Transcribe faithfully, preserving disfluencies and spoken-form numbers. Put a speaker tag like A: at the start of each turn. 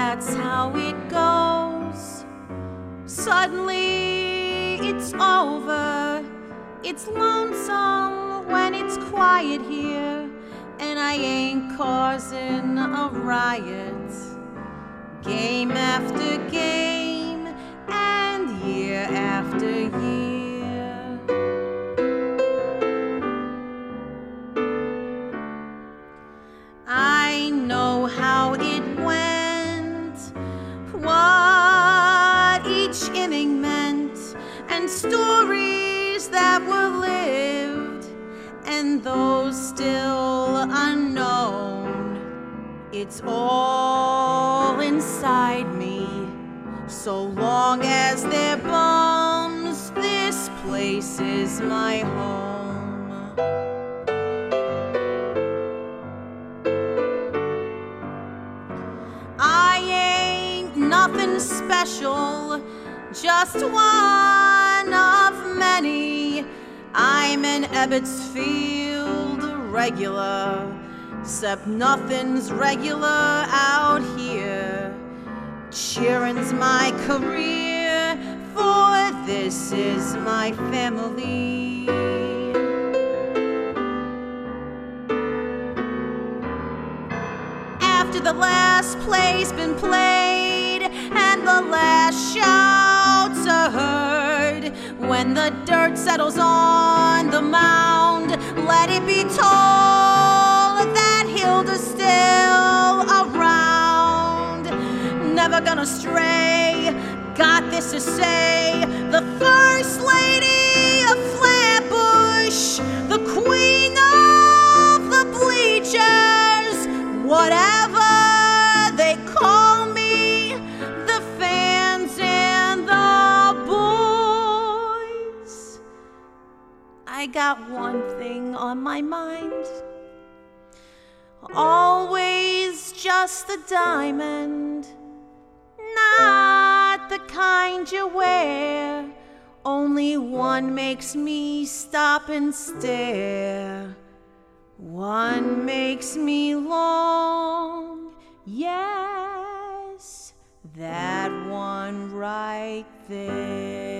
A: that's how it goes. Suddenly it's over. It's lonesome when it's quiet here, and I ain't causing a riot. Game after game and year after year. I know how it went, what each inning meant, and stories that were lived, and those still unknown. It's all inside me. So long as they're bums, this place is my home. I ain't nothing special, just one of many. I'm an Ebbets Field regular, except nothing's regular out here. Cheering's my career, for this is my family. After the last play's been played and the last shouts are heard, when the dirt settles on the mound, let it be told that Hilda's still around. Never gonna stray, got this to say, the First Lady of Flatbush, the Queen of the Bleachers, whatever they call me, the fans and the boys. I got one thing on my mind, always just the diamond, not the kind you wear. Only one makes me stop and stare. One makes me long, yes, that one right there.